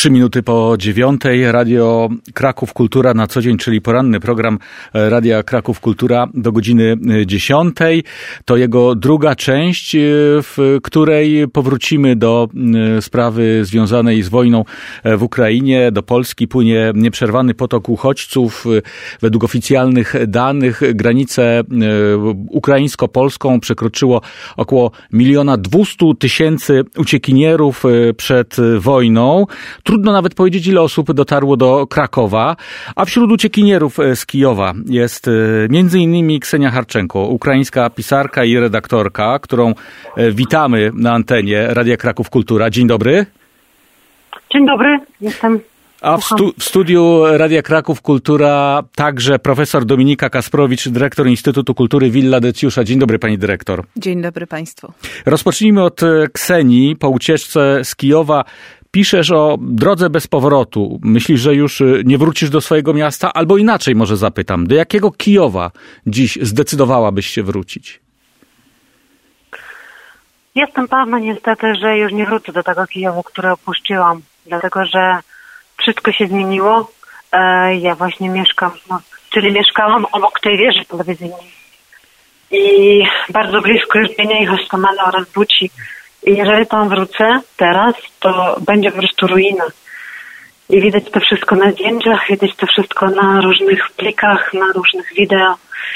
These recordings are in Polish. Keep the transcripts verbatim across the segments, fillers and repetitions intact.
Trzy minuty po dziewiątej. Radio Kraków Kultura na co dzień, czyli poranny program Radia Kraków Kultura do godziny dziesiątej. To jego druga część, w której powrócimy do sprawy związanej z wojną w Ukrainie. Do Polski płynie nieprzerwany potok uchodźców. Według oficjalnych danych granicę ukraińsko-polską przekroczyło około miliona dwustu tysięcy uciekinierów przed wojną. Trudno nawet powiedzieć, ile osób dotarło do Krakowa, a wśród uciekinierów z Kijowa jest między innymi Ksenia Harczenko, ukraińska pisarka i redaktorka, którą witamy na antenie Radia Kraków Kultura. Dzień dobry. Dzień dobry, jestem... A w, stu, w studiu Radia Kraków Kultura także profesor Dominika Kasprowicz, dyrektor Instytutu Kultury Villa Decjusza. Dzień dobry, pani dyrektor. Dzień dobry państwu. Rozpocznijmy od Ksenii. Po ucieczce z Kijowa piszesz o drodze bez powrotu. Myślisz, że już nie wrócisz do swojego miasta? Albo inaczej może zapytam, do jakiego Kijowa dziś zdecydowałabyś się wrócić? Jestem pewna niestety, że już nie wrócę do tego Kijowa, które opuściłam, dlatego że wszystko się zmieniło. Ja właśnie mieszkam, no, czyli mieszkałam obok tej wieży telewizyjnej i bardzo blisko już Bienia i Hostomela oraz Buci. I jeżeli tam wrócę teraz, to będzie po prostu ruina. I widać to wszystko na zdjęciach, widać to wszystko na różnych plikach, na różnych wideo.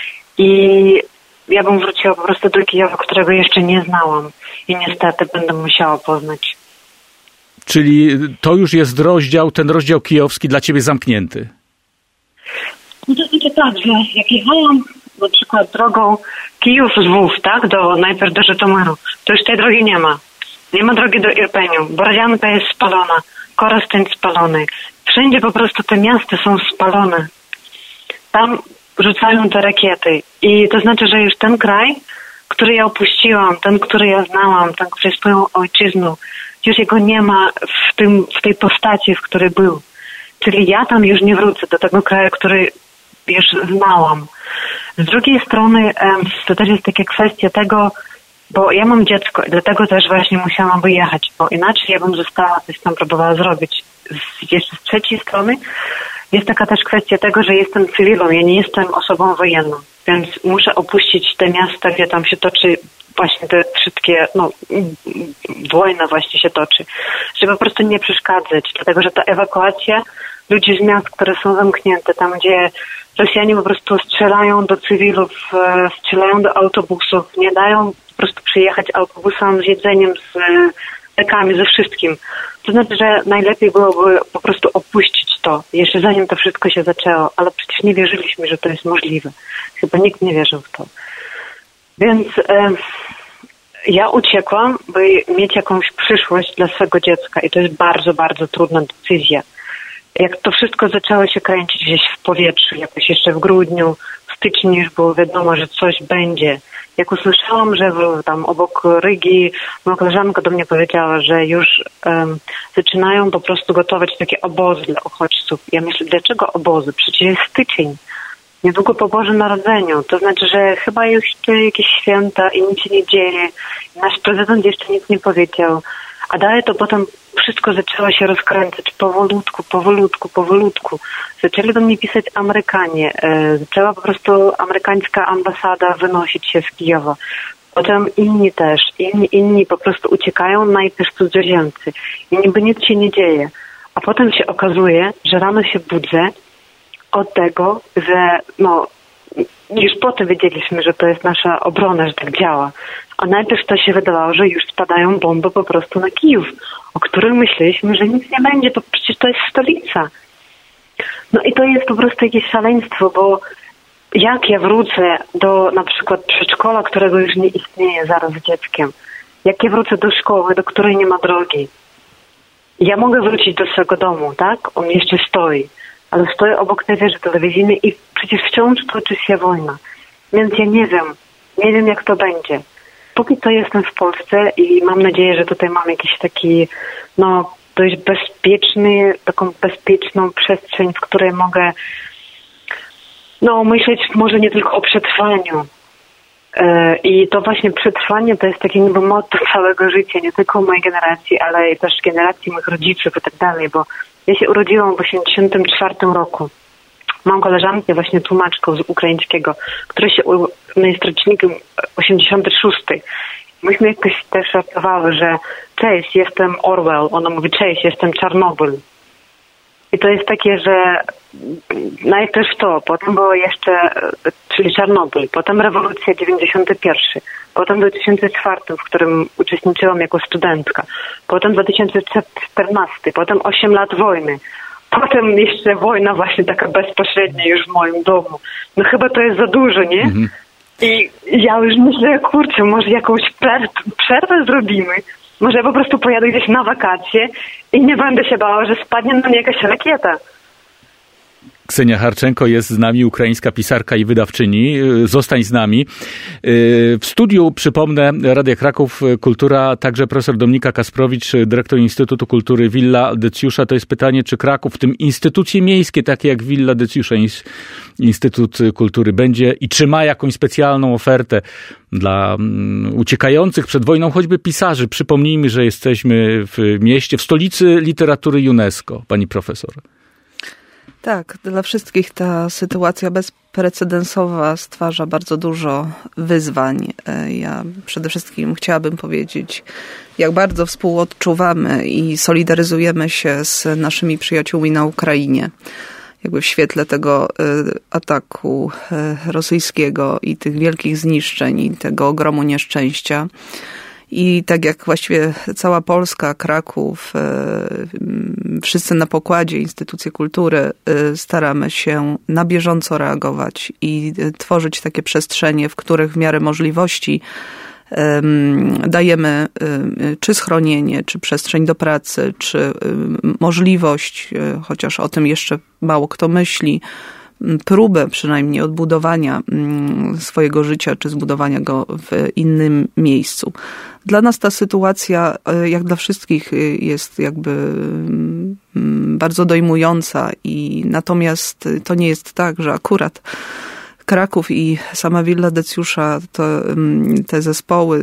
I ja bym wróciła po prostu do Kijowa, którego jeszcze nie znałam. I niestety będę musiała poznać. Czyli to już jest rozdział, ten rozdział kijowski dla ciebie zamknięty? No to znaczy tak, że jak jechałam na przykład drogą Kijów-Lwów, tak, do, najpierw do Żytomyru, to już tej drogi nie ma. Nie ma drogi do Irpeniu. Borodzianka jest spalona, Korosteń spalony. Wszędzie po prostu te miasta są spalone. Tam rzucają te rakiety. I to znaczy, że już ten kraj, który ja opuściłam, ten, który ja znałam, ten, który jest moją ojczyzną, już jego nie ma w, tym, w tej postaci, w której był. Czyli ja tam już nie wrócę do tego kraju, który już znałam. Z drugiej strony to też jest taka kwestia tego, bo ja mam dziecko i dlatego też właśnie musiałam wyjechać, bo inaczej ja bym została, coś tam próbowała zrobić. Z, jeszcze z trzeciej strony jest taka też kwestia tego, że jestem cywilą, ja nie jestem osobą wojenną, więc muszę opuścić te miasta, gdzie tam się toczy właśnie te wszystkie, no, wojna właśnie się toczy, żeby po prostu nie przeszkadzać, dlatego że ta ewakuacja ludzi z miast, które są zamknięte, tam gdzie Rosjanie po prostu strzelają do cywilów, strzelają do autobusów, nie dają po prostu przyjechać autobusom z jedzeniem, z lekami, ze wszystkim. To znaczy, że najlepiej byłoby po prostu opuścić to, jeszcze zanim to wszystko się zaczęło, ale przecież nie wierzyliśmy, że to jest możliwe. Chyba nikt nie wierzył w to. Więc e, ja uciekłam, by mieć jakąś przyszłość dla swego dziecka i to jest bardzo, bardzo trudna decyzja. Jak to wszystko zaczęło się kręcić gdzieś w powietrzu, jakoś jeszcze w grudniu, w styczniu już było wiadomo, że coś będzie. Jak usłyszałam, że w, tam obok Rygi moja koleżanka do mnie powiedziała, że już um, zaczynają po prostu gotować takie obozy dla uchodźców. Ja myślę, dlaczego obozy? Przecież jest styczeń. Niedługo po Bożym Narodzeniu. To znaczy, że chyba już jakieś święta i nic się nie dzieje. Nasz prezydent jeszcze nic nie powiedział. A dalej to potem wszystko zaczęło się rozkręcać powolutku, powolutku, powolutku. Zaczęli do mnie pisać Amerykanie. E, zaczęła po prostu amerykańska ambasada wynosić się z Kijowa. Potem inni też. Inni, inni po prostu uciekają, najpierw cudzoziemcy. I niby nic się nie dzieje. A potem się okazuje, że rano się budzę od tego, że no, już potem wiedzieliśmy, że to jest nasza obrona, że tak działa. A najpierw to się wydawało, że już spadają bomby po prostu na Kijów, o których myśleliśmy, że nic nie będzie, bo przecież to jest stolica. No i to jest po prostu jakieś szaleństwo, bo jak ja wrócę do na przykład przedszkola, którego już nie istnieje zaraz z dzieckiem, jak ja wrócę do szkoły, do której nie ma drogi, ja mogę wrócić do swojego domu, tak? On jeszcze stoi, ale stoi obok tej wieży telewizyjnej i przecież wciąż toczy się wojna. Więc ja nie wiem, nie wiem jak to będzie. Póki co jestem w Polsce i mam nadzieję, że tutaj mam jakiś taki, no, dość bezpieczny, taką bezpieczną przestrzeń, w której mogę, no, myśleć może nie tylko o przetrwaniu, I to właśnie przetrwanie to jest takie niby motto całego życia, nie tylko mojej generacji, ale też generacji moich rodziców i tak dalej, bo ja się urodziłam w osiemdziesiątym czwartym roku. Mam koleżankę, właśnie tłumaczką z ukraińskiego, która się jest rocznikiem osiemdziesiątym szóstym. Myśmy jakoś też żartowały, że cześć, jestem Orwell. Ona mówi, cześć, jestem Czarnobyl. I to jest takie, że najpierw to, potem było jeszcze, czyli Czarnobyl, potem rewolucja dziewięćdziesiąty pierwszy, potem dwa tysiące czwarty, w którym uczestniczyłam jako studentka, potem dwa tysiące czternasty, potem osiem lat wojny, potem jeszcze wojna właśnie taka bezpośrednia już w moim domu. No chyba to jest za dużo, nie? Mhm. I ja już myślę, kurczę, może jakąś przerwę zrobimy. Może ja po prostu pojadę gdzieś na wakacje i nie będę się bała, że spadnie na mnie jakaś rakieta. Ksenia Harczenko jest z nami, ukraińska pisarka i wydawczyni. Zostań z nami. W studiu, przypomnę, Radia Kraków Kultura, także profesor Dominika Kasprowicz, dyrektor Instytutu Kultury Villa Decjusza. To jest pytanie, czy Kraków, w tym instytucje miejskie, takie jak Villa Decjusza, Instytut Kultury, będzie i czy ma jakąś specjalną ofertę dla uciekających przed wojną, choćby pisarzy. Przypomnijmy, że jesteśmy w mieście, w stolicy literatury UNESCO, pani profesor. Tak, dla wszystkich ta sytuacja bezprecedensowa stwarza bardzo dużo wyzwań. Ja przede wszystkim chciałabym powiedzieć, jak bardzo współodczuwamy i solidaryzujemy się z naszymi przyjaciółmi na Ukrainie. Jakby w świetle tego ataku rosyjskiego i tych wielkich zniszczeń i tego ogromu nieszczęścia. I tak jak właściwie cała Polska, Kraków, wszyscy na pokładzie, instytucje kultury, staramy się na bieżąco reagować i tworzyć takie przestrzenie, w których w miarę możliwości dajemy czy schronienie, czy przestrzeń do pracy, czy możliwość, chociaż o tym jeszcze mało kto myśli, próbę przynajmniej odbudowania swojego życia, czy zbudowania go w innym miejscu. Dla nas ta sytuacja, jak dla wszystkich, jest jakby bardzo dojmująca i natomiast to nie jest tak, że akurat Kraków i sama Villa Decjusza, to, te zespoły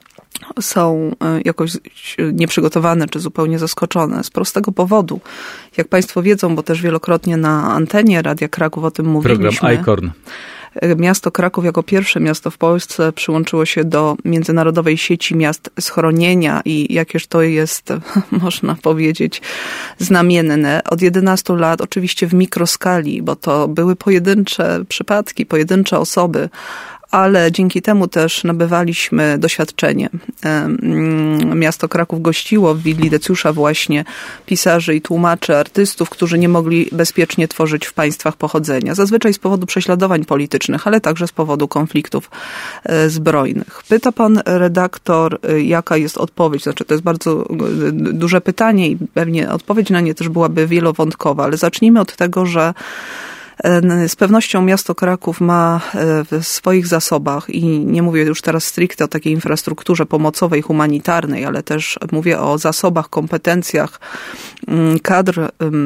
są jakoś nieprzygotowane czy zupełnie zaskoczone z prostego powodu. Jak Państwo wiedzą, bo też wielokrotnie na antenie Radia Kraków o tym mówiliśmy. Program ICORN. Miasto Kraków jako pierwsze miasto w Polsce przyłączyło się do międzynarodowej sieci miast schronienia i jakież to jest, można powiedzieć, znamienne. Od jedenastu lat, oczywiście w mikroskali, bo to były pojedyncze przypadki, pojedyncze osoby, ale dzięki temu też nabywaliśmy doświadczenie. Miasto Kraków gościło w Willi Decjusza właśnie pisarzy i tłumaczy, artystów, którzy nie mogli bezpiecznie tworzyć w państwach pochodzenia. Zazwyczaj z powodu prześladowań politycznych, ale także z powodu konfliktów zbrojnych. Pyta pan redaktor, jaka jest odpowiedź? Znaczy, to jest bardzo duże pytanie i pewnie odpowiedź na nie też byłaby wielowątkowa, ale zacznijmy od tego, że z pewnością miasto Kraków ma w swoich zasobach i nie mówię już teraz stricte o takiej infrastrukturze pomocowej, humanitarnej, ale też mówię o zasobach, kompetencjach kadr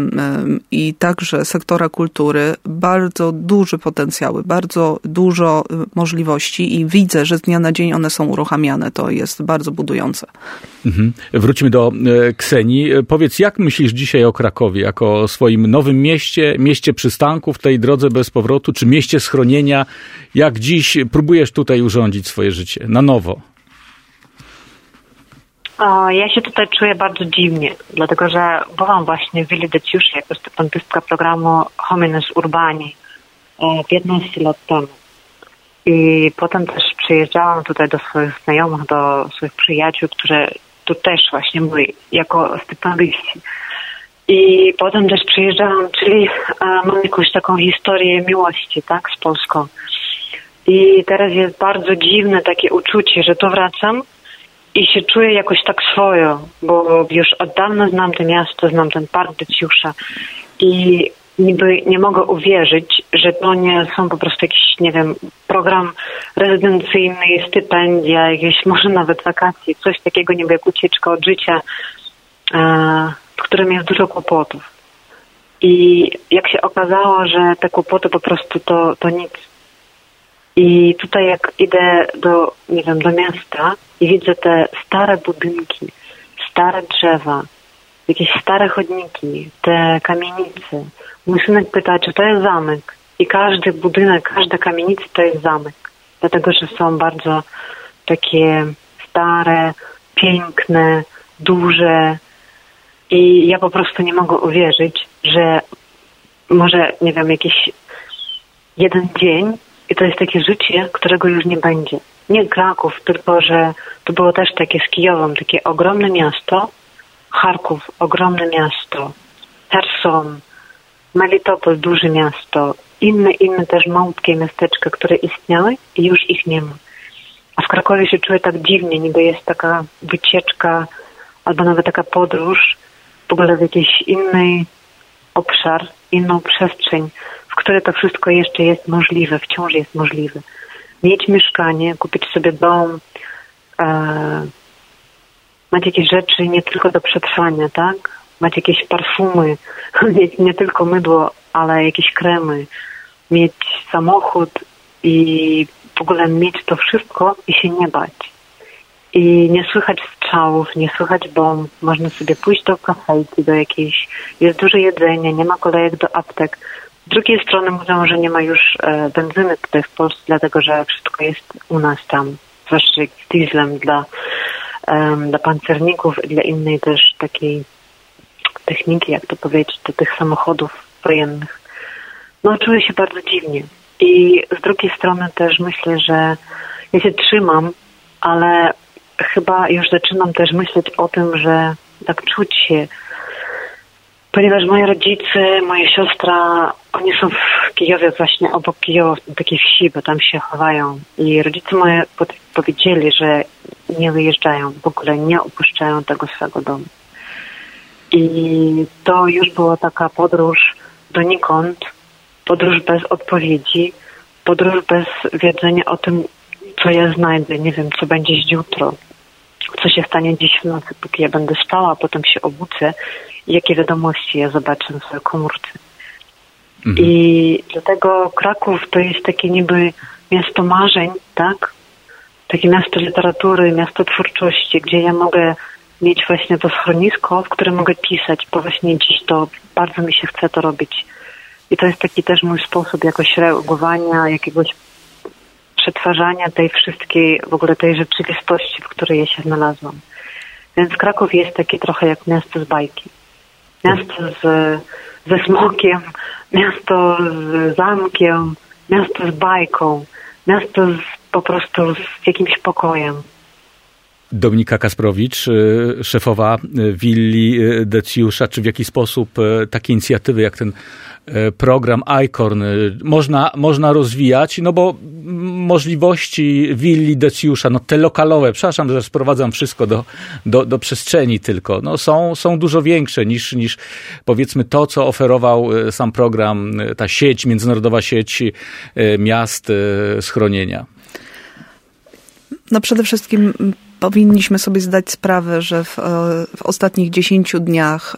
i także sektora kultury, bardzo duże potencjały, bardzo dużo możliwości i widzę, że z dnia na dzień one są uruchamiane. To jest bardzo budujące. Mhm. Wróćmy do Ksenii. Powiedz, jak myślisz dzisiaj o Krakowie, jako o swoim nowym mieście, mieście przystanków, tej drodze bez powrotu, czy mieście schronienia? Jak dziś próbujesz tutaj urządzić swoje życie na nowo? O, ja się tutaj czuję bardzo dziwnie, dlatego że byłam właśnie w Willi Decjusza jako stypendystka programu Homines Urbani piętnaście lat temu. I potem też przyjeżdżałam tutaj do swoich znajomych, do swoich przyjaciół, którzy tu też właśnie byli jako stypendyści. I potem też przyjeżdżałam, czyli a, mam jakąś taką historię miłości, tak, z Polską. I teraz jest bardzo dziwne takie uczucie, że tu wracam i się czuję jakoś tak swojo, bo już od dawna znam to miasto, znam ten park Decjusza i niby nie mogę uwierzyć, że to nie są po prostu jakiś, nie wiem, program rezydencyjny, stypendia, jakieś może nawet wakacje, coś takiego niby jak ucieczka od życia, w którym jest dużo kłopotów. I jak się okazało, że te kłopoty po prostu to, to nic. I tutaj jak idę do, nie wiem, do miasta i widzę te stare budynki, stare drzewa, jakieś stare chodniki, te kamienice. Mój synek pyta, czy to jest zamek. I każdy budynek, każda kamienica to jest zamek. Dlatego, że są bardzo takie stare, piękne, duże. I ja po prostu nie mogę uwierzyć, że może, nie wiem, jakiś jeden dzień i to jest takie życie, którego już nie będzie. Nie Kraków, tylko że to było też takie z Kijowem, takie ogromne miasto, Charków, ogromne miasto, Cherson, Melitopol, duże miasto, inne, inne też malutkie miasteczka, które istniały i już ich nie ma. A w Krakowie się czuję tak dziwnie, niby jest taka wycieczka albo nawet taka podróż w ogóle w jakiś inny obszar, inną przestrzeń, w której to wszystko jeszcze jest możliwe, wciąż jest możliwe. Mieć mieszkanie, kupić sobie dom, e, mać jakieś rzeczy nie tylko do przetrwania, tak? Mać jakieś parfumy, mieć nie tylko mydło, ale jakieś kremy, mieć samochód i w ogóle mieć to wszystko i się nie bać. I nie słychać strzałów, nie słychać bomb. Można sobie pójść do kafejki, do jakiejś... Jest dużo jedzenia, nie ma kolejek do aptek. Z drugiej strony mówią, że nie ma już e, benzyny tutaj w Polsce, dlatego że wszystko jest u nas tam. Zwłaszcza z dieslem dla, e, dla pancerników i dla innej też takiej techniki, jak to powiedzieć, do tych samochodów wojennych. No czuję się bardzo dziwnie. I z drugiej strony też myślę, że ja się trzymam, ale chyba już zaczynam też myśleć o tym, że tak czuć się, ponieważ moi rodzice, moja siostra, oni są w Kijowie, właśnie obok Kijowa, w takiej wsi, bo tam się chowają. I rodzice moje powiedzieli, że nie wyjeżdżają, w ogóle nie opuszczają tego swego domu. I to już była taka podróż donikąd, podróż bez odpowiedzi, podróż bez wiedzenia o tym, co ja znajdę, nie wiem, co będzie jutro, co się stanie dziś w nocy, póki ja będę spała, a potem się obudzę i jakie wiadomości ja zobaczę w swojej komórce. Mhm. I dlatego Kraków to jest takie niby miasto marzeń, tak? Takie miasto literatury, miasto twórczości, gdzie ja mogę mieć właśnie to schronisko, w którym mogę pisać, bo właśnie dziś to bardzo mi się chce to robić. I to jest taki też mój sposób jakoś reagowania, jakiegoś przetwarzania tej wszystkiej, w ogóle tej rzeczywistości, w której ja się znalazłam. Więc Kraków jest taki trochę jak miasto z bajki. Miasto z, ze smokiem, miasto z zamkiem, miasto z bajką, miasto z, po prostu z jakimś pokojem. Dominika Kasprowicz, szefowa willi Decjusza. Czy w jaki sposób takie inicjatywy jak ten program ICORN można, można rozwijać? No bo możliwości willi Decjusza, no te lokalowe, przepraszam, że sprowadzam wszystko do, do, do przestrzeni tylko, no są, są dużo większe niż, niż powiedzmy to, co oferował sam program, ta sieć, międzynarodowa sieć miast schronienia. No przede wszystkim powinniśmy sobie zdać sprawę, że w, w ostatnich dziesięciu dniach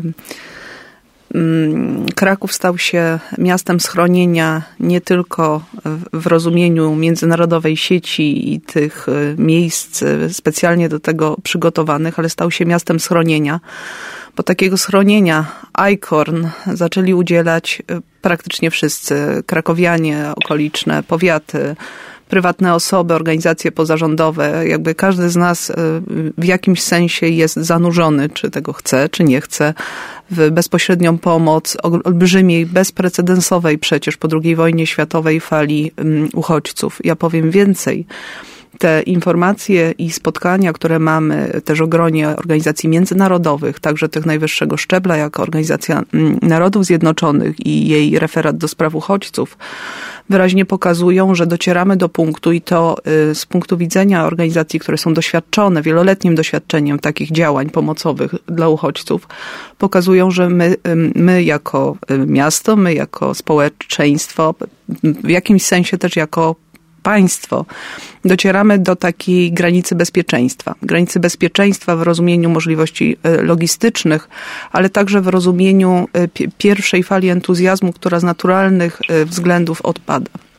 y, y, Kraków stał się miastem schronienia nie tylko w, w rozumieniu międzynarodowej sieci i tych miejsc specjalnie do tego przygotowanych, ale stał się miastem schronienia, bo takiego schronienia ICORN zaczęli udzielać praktycznie wszyscy krakowianie, okoliczne powiaty, prywatne osoby, organizacje pozarządowe, jakby każdy z nas w jakimś sensie jest zanurzony, czy tego chce, czy nie chce, w bezpośrednią pomoc olbrzymiej, bezprecedensowej przecież po drugiej wojnie światowej fali uchodźców. Ja powiem więcej. Te informacje i spotkania, które mamy też o gronie organizacji międzynarodowych, także tych najwyższego szczebla, jak Organizacja Narodów Zjednoczonych i jej referat do spraw uchodźców, wyraźnie pokazują, że docieramy do punktu i to z punktu widzenia organizacji, które są doświadczone, wieloletnim doświadczeniem takich działań pomocowych dla uchodźców, pokazują, że my, my jako miasto, my jako społeczeństwo, w jakimś sensie też jako państwo, docieramy do takiej granicy bezpieczeństwa. Granicy bezpieczeństwa w rozumieniu możliwości logistycznych, ale także w rozumieniu pierwszej fali entuzjazmu, która z naturalnych względów odpada.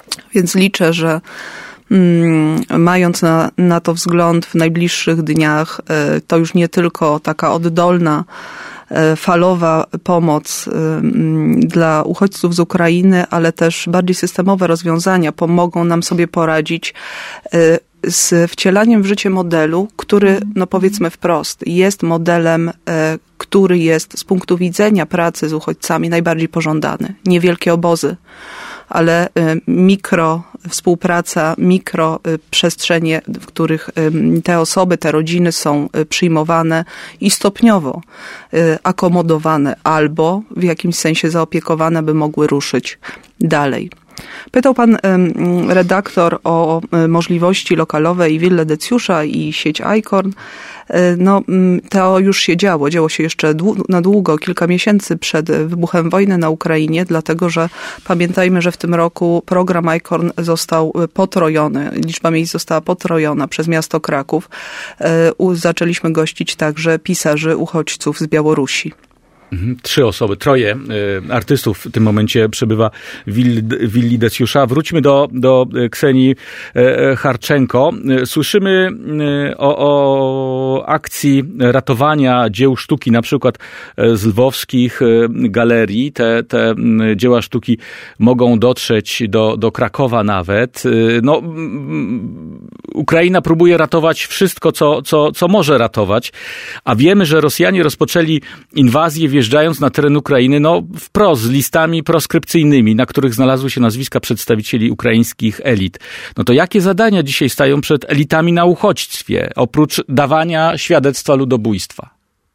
Więc liczę, że mm, mając na, na to wzgląd w najbliższych dniach, y, to już nie tylko taka oddolna, y, falowa pomoc y, dla uchodźców z Ukrainy, ale też bardziej systemowe rozwiązania pomogą nam sobie poradzić y, z wcielaniem w życie modelu, który, no powiedzmy wprost, jest modelem, e, który jest z punktu widzenia pracy z uchodźcami najbardziej pożądany. Niewielkie obozy, ale e, mikro współpraca, mikro e, przestrzenie, w których e, te osoby, te rodziny są e, przyjmowane i stopniowo e, akomodowane albo w jakimś sensie zaopiekowane, by mogły ruszyć dalej. Pytał pan redaktor o możliwości lokalowe i willę Decjusza i sieć Icorn. No, to już się działo. Działo się jeszcze na długo, kilka miesięcy przed wybuchem wojny na Ukrainie, dlatego że pamiętajmy, że w tym roku program Icorn został potrojony. Liczba miejsc została potrojona przez miasto Kraków. Zaczęliśmy gościć także pisarzy, uchodźców z Białorusi. Trzy osoby, troje y, artystów w tym momencie przebywa w willi, willi Decjusza. Wróćmy do, do Ksenii y, Harczenko. Y, słyszymy y, o, o akcji ratowania dzieł sztuki, na przykład y, z lwowskich y, galerii. Te, te y, dzieła sztuki mogą dotrzeć do, do Krakowa nawet. Y, no, y, Ukraina próbuje ratować wszystko, co, co, co może ratować, a wiemy, że Rosjanie rozpoczęli inwazję, wjeżdżając na teren Ukrainy, no wprost z listami proskrypcyjnymi, na których znalazły się nazwiska przedstawicieli ukraińskich elit. No to jakie zadania dzisiaj stają przed elitami na uchodźstwie, oprócz dawania świadectwa ludobójstwa?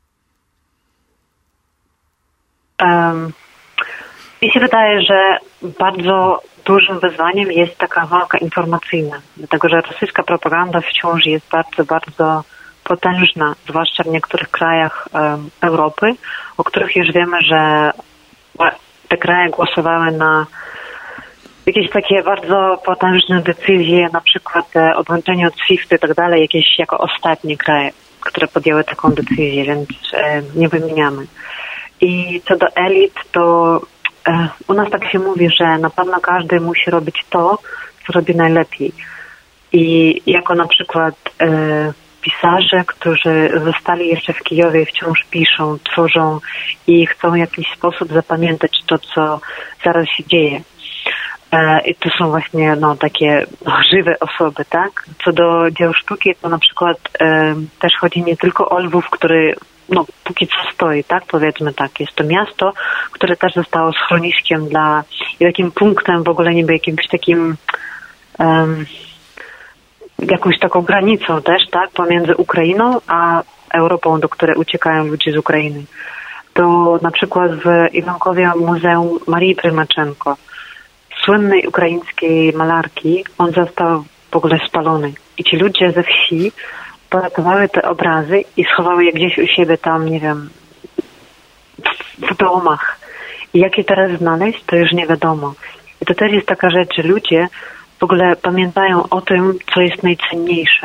Um, mi się wydaje, że bardzo dużym wyzwaniem jest taka walka informacyjna, dlatego że rosyjska propaganda wciąż jest bardzo, bardzo potężna, zwłaszcza w niektórych krajach um, Europy, o których już wiemy, że te kraje głosowały na jakieś takie bardzo potężne decyzje, na przykład e, odłączenie od SWIFT-u i tak dalej, jakieś jako ostatnie kraje, które podjęły taką decyzję, więc e, nie wymieniamy. I co do elit, to e, u nas tak się mówi, że na pewno każdy musi robić to, co robi najlepiej. I jako na przykład e, pisarze, którzy zostali jeszcze w Kijowie, wciąż piszą, tworzą i chcą w jakiś sposób zapamiętać to, co zaraz się dzieje. I to są właśnie no, takie no, żywe osoby, tak? Co do dzieł sztuki, to na przykład e, też chodzi nie tylko o Lwów, który no, póki co stoi, tak? Powiedzmy tak. Jest to miasto, które też zostało schroniskiem dla i takim punktem w ogóle niby jakimś takim um, jakąś taką granicą też, tak? Pomiędzy Ukrainą a Europą, do której uciekają ludzie z Ukrainy. To na przykład w Iwankowie Muzeum Marii Prymaczenko, słynnej ukraińskiej malarki, on został w ogóle spalony. I ci ludzie ze wsi poratowały te obrazy i schowały je gdzieś u siebie tam, nie wiem, w domach. I jak je teraz znaleźć, to już nie wiadomo. I to też jest taka rzecz, że ludzie w ogóle pamiętają o tym, co jest najcenniejsze.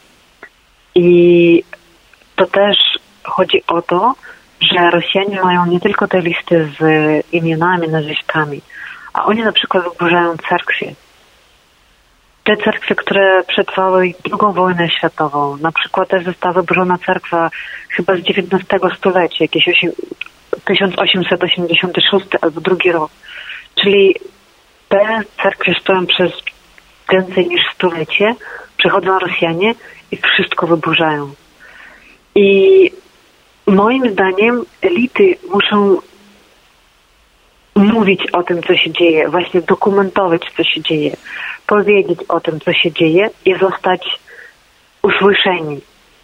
I to też chodzi o to, że Rosjanie mają nie tylko te listy z imionami, nazwiskami, a oni na przykład wyburzają cerkwie. Te cerkwie, które przetrwały drugą wojnę światową. Na przykład też została wyburzona cerkwa chyba z dziewiętnastego stulecia, jakieś tysiąc osiemset osiemdziesiąty szósty albo drugi rok. Czyli te cerkwie stoją przez więcej niż stulecie, przychodzą Rosjanie i wszystko wyburzają. I moim zdaniem elity muszą mówić o tym, co się dzieje, właśnie dokumentować, co się dzieje, powiedzieć o tym, co się dzieje i zostać usłyszeni.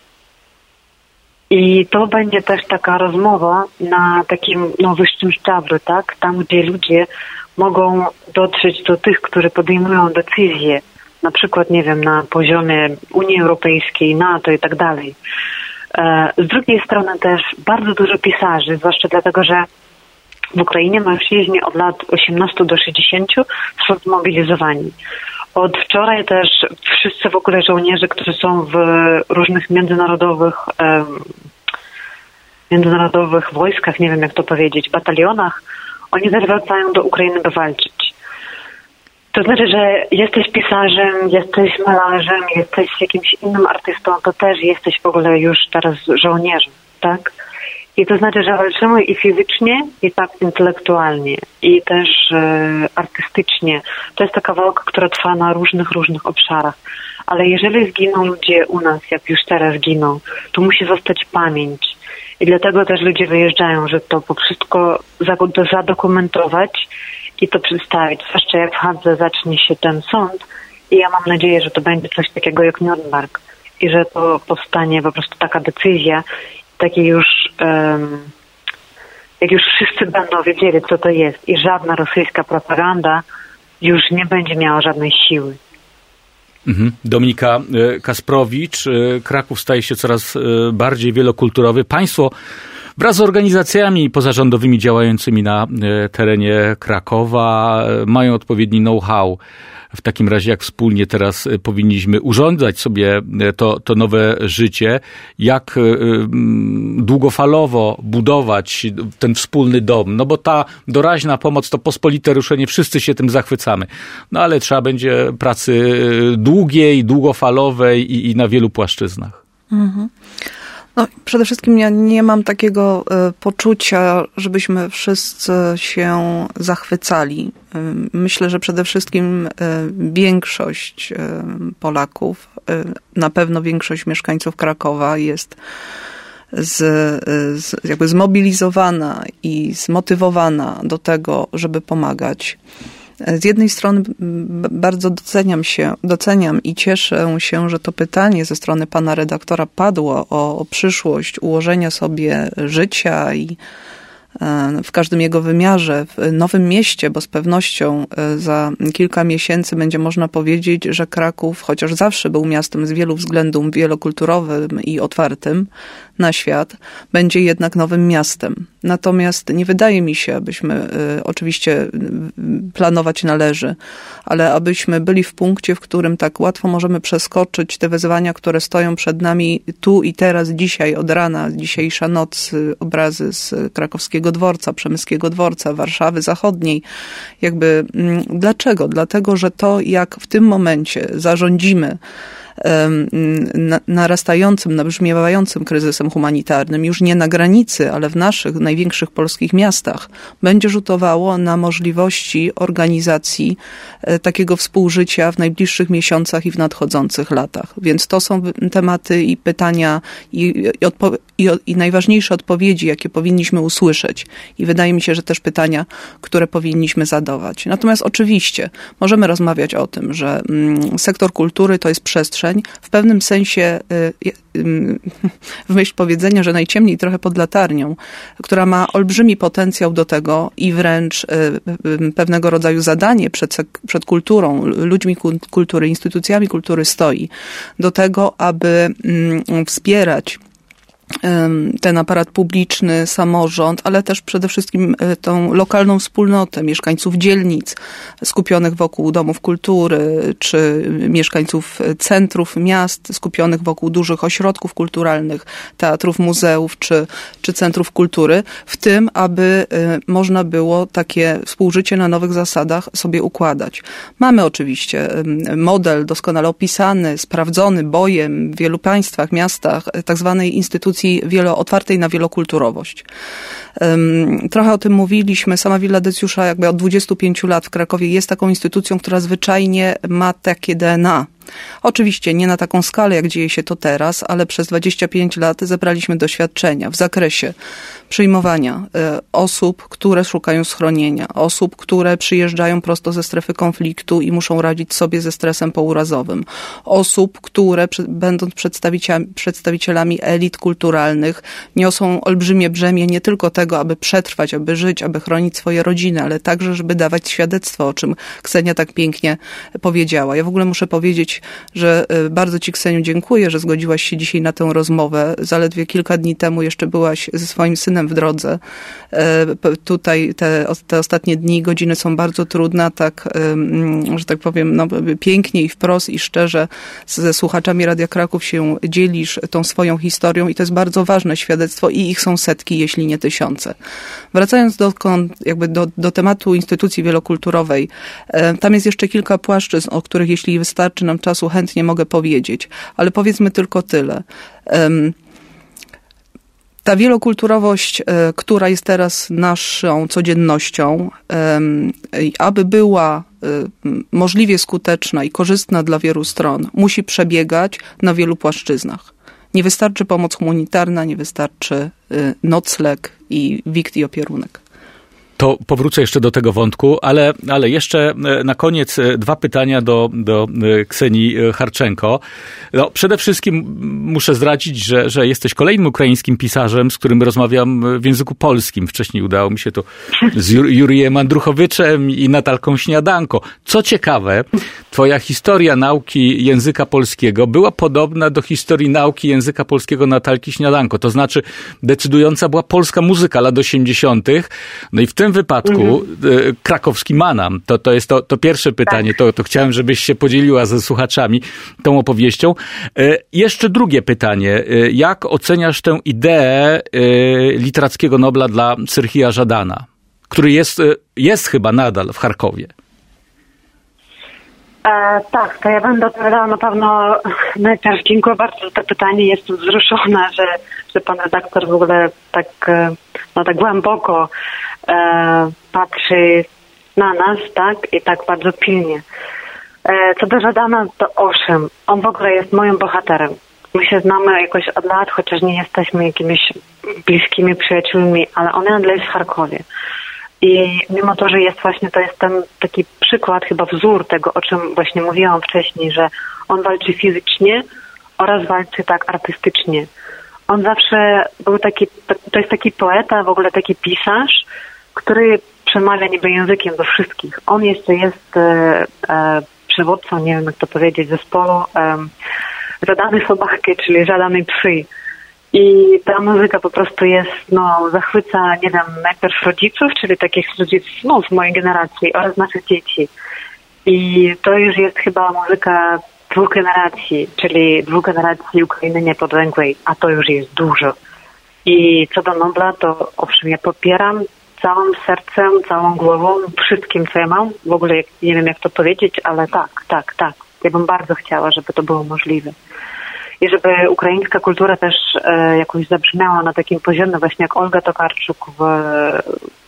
I to będzie też taka rozmowa na takim no, wyższym szczeblu, tak? Tam, gdzie ludzie mogą dotrzeć do tych, którzy podejmują decyzje, na przykład, nie wiem, na poziomie Unii Europejskiej, NATO i tak dalej. Z drugiej strony też bardzo dużo pisarzy, zwłaszcza dlatego, że w Ukrainie mężczyźni od lat osiemnastu do sześćdziesięciu są zmobilizowani. Od wczoraj też wszyscy w ogóle żołnierze, którzy są w różnych międzynarodowych um, międzynarodowych wojskach, nie wiem jak to powiedzieć, batalionach, oni też wracają do Ukrainy, by walczyć. To znaczy, że jesteś pisarzem, jesteś malarzem, jesteś jakimś innym artystą, to też jesteś w ogóle już teraz żołnierzem, tak? I to znaczy, że walczymy i fizycznie, i tak intelektualnie, i też e, artystycznie. To jest taka walka, która trwa na różnych, różnych obszarach. Ale jeżeli zginą ludzie u nas, jak już teraz giną, to musi zostać pamięć. I dlatego też ludzie wyjeżdżają, żeby to po wszystko zadokumentować i to przedstawić. Zwłaszcza jak w Hadze zacznie się ten sąd i ja mam nadzieję, że to będzie coś takiego jak Nürnberg i że to powstanie po prostu taka decyzja, takie już, um, jak już wszyscy będą wiedzieli, co to jest i żadna rosyjska propaganda już nie będzie miała żadnej siły. Mhm. Dominika Kasprowicz. Kraków staje się coraz bardziej wielokulturowy. Państwo wraz z organizacjami pozarządowymi działającymi na terenie Krakowa mają odpowiedni know-how. W takim razie, jak wspólnie teraz powinniśmy urządzać sobie to, to nowe życie, jak długofalowo budować ten wspólny dom. No bo ta doraźna pomoc, to pospolite ruszenie, wszyscy się tym zachwycamy. No ale trzeba będzie pracy długiej, długofalowej i, i na wielu płaszczyznach. Mhm. No, przede wszystkim ja nie mam takiego y, poczucia, żebyśmy wszyscy się zachwycali. Y, myślę, że przede wszystkim y, większość y, Polaków, y, na pewno większość mieszkańców Krakowa jest z, z, jakby zmobilizowana i zmotywowana do tego, żeby pomagać. Z jednej strony bardzo doceniam się, doceniam i cieszę się, że to pytanie ze strony pana redaktora padło o, o przyszłość ułożenia sobie życia i w każdym jego wymiarze w Nowym Mieście, bo z pewnością za kilka miesięcy będzie można powiedzieć, że Kraków, chociaż zawsze był miastem z wielu względów wielokulturowym i otwartym na świat, będzie jednak nowym miastem. Natomiast nie wydaje mi się, abyśmy, oczywiście planować należy, ale abyśmy byli w punkcie, w którym tak łatwo możemy przeskoczyć te wyzwania, które stoją przed nami tu i teraz, dzisiaj, od rana, dzisiejsza noc, obrazy z krakowskiego dworca, przemyskiego dworca, Warszawy Zachodniej. Jakby, dlaczego? Dlatego, że to, jak w tym momencie zarządzimy narastającym, nabrzmiewającym kryzysem humanitarnym, już nie na granicy, ale w naszych największych polskich miastach, będzie rzutowało na możliwości organizacji takiego współżycia w najbliższych miesiącach i w nadchodzących latach. Więc to są tematy i pytania i, i, odpo- i, i najważniejsze odpowiedzi, jakie powinniśmy usłyszeć. I wydaje mi się, że też pytania, które powinniśmy zadawać. Natomiast oczywiście możemy rozmawiać o tym, że mm, sektor kultury to jest przestrzeń, w pewnym sensie, w myśl powiedzenia, że najciemniej trochę pod latarnią, która ma olbrzymi potencjał do tego i wręcz pewnego rodzaju zadanie przed, przed kulturą, ludźmi kultury, instytucjami kultury stoi, do tego, aby wspierać ten aparat publiczny, samorząd, ale też przede wszystkim tą lokalną wspólnotę mieszkańców dzielnic skupionych wokół domów kultury, czy mieszkańców centrów miast skupionych wokół dużych ośrodków kulturalnych, teatrów, muzeów, czy, czy centrów kultury, w tym, aby można było takie współżycie na nowych zasadach sobie układać. Mamy oczywiście model doskonale opisany, sprawdzony bojem w wielu państwach, miastach, tak zwanej instytucji wielo, otwartej na wielokulturowość. Um, trochę o tym mówiliśmy. Sama Villa Decjusza jakby od dwudziestu pięciu lat w Krakowie jest taką instytucją, która zwyczajnie ma takie D N A. Oczywiście nie na taką skalę, jak dzieje się to teraz, ale przez dwadzieścia pięć lat zebraliśmy doświadczenia w zakresie przyjmowania y, osób, które szukają schronienia, osób, które przyjeżdżają prosto ze strefy konfliktu i muszą radzić sobie ze stresem pourazowym, osób, które przy, będąc przedstawicielami, przedstawicielami elit kulturalnych niosą olbrzymie brzemię nie tylko tego, aby przetrwać, aby żyć, aby chronić swoje rodziny, ale także, żeby dawać świadectwo, o czym Ksenia tak pięknie powiedziała. Ja w ogóle muszę powiedzieć, powiedzieć, że bardzo Ci, Kseniu, dziękuję, że zgodziłaś się dzisiaj na tę rozmowę. Zaledwie kilka dni temu jeszcze byłaś ze swoim synem w drodze. Tutaj te, te ostatnie dni, godziny są bardzo trudne, tak, że tak powiem, no, pięknie i wprost i szczerze ze słuchaczami Radia Kraków się dzielisz tą swoją historią i to jest bardzo ważne świadectwo i ich są setki, jeśli nie tysiące. Wracając do, jakby do, do tematu instytucji wielokulturowej, tam jest jeszcze kilka płaszczyzn, o których jeśli wystarczy nam czasu, chętnie mogę powiedzieć, ale powiedzmy tylko tyle. Ta wielokulturowość, która jest teraz naszą codziennością, aby była możliwie skuteczna i korzystna dla wielu stron, musi przebiegać na wielu płaszczyznach. Nie wystarczy pomoc humanitarna, nie wystarczy nocleg i wikt i opierunek. To powrócę jeszcze do tego wątku, ale, ale jeszcze na koniec dwa pytania do, do Ksenii Harczenko. No, przede wszystkim muszę zdradzić, że, że jesteś kolejnym ukraińskim pisarzem, z którym rozmawiam w języku polskim. Wcześniej udało mi się to z Jur- Jurijem Andruchowiczem i Natalką Śniadanko. Co ciekawe, twoja historia nauki języka polskiego była podobna do historii nauki języka polskiego Natalki Śniadanko. To znaczy decydująca była polska muzyka lat osiemdziesiątych. No i w tym wypadku mhm. krakowski Manam. To, to jest to, to pierwsze pytanie. To, to chciałem, żebyś się podzieliła ze słuchaczami tą opowieścią. E, jeszcze drugie pytanie. E, jak oceniasz tę ideę e, literackiego Nobla dla Serhija Żadana, który jest, jest chyba nadal w Charkowie? E, tak, to ja będę odpowiadała na pewno. Najpierw dziękuję bardzo za to pytanie. Jestem wzruszona, że, że pan redaktor w ogóle tak, no, tak głęboko e, patrzy na nas, tak, i tak bardzo pilnie. E, co do Żadana, to owszem, on w ogóle jest moim bohaterem. My się znamy jakoś od lat, chociaż nie jesteśmy jakimiś bliskimi przyjaciółmi, ale on nadal jest w Charkowie. I mimo to, że jest właśnie, to jest ten taki przykład, chyba wzór tego, o czym właśnie mówiłam wcześniej, że on walczy fizycznie oraz walczy tak artystycznie. On zawsze był taki, to jest taki poeta, w ogóle taki pisarz, który przemawia niby językiem do wszystkich. On jeszcze jest e, e, przywódcą, nie wiem jak to powiedzieć, zespołu e, Żadany Sobaki, czyli Żadanej Psy. I ta muzyka po prostu jest, no, zachwyca, nie wiem, najpierw rodziców, czyli takich rodziców, no, z mojej generacji oraz naszych dzieci. I to już jest chyba muzyka dwóch generacji, czyli dwóch generacji Ukrainy niepodległej, a to już jest dużo. I co do Nobla, to owszem, ja popieram całym sercem, całą głową, wszystkim, co ja mam. W ogóle nie wiem, jak to powiedzieć, ale tak, tak, tak. Ja bym bardzo chciała, żeby to było możliwe. I żeby ukraińska kultura też e, jakoś zabrzmiała na takim poziomie, właśnie jak Olga Tokarczuk w, e,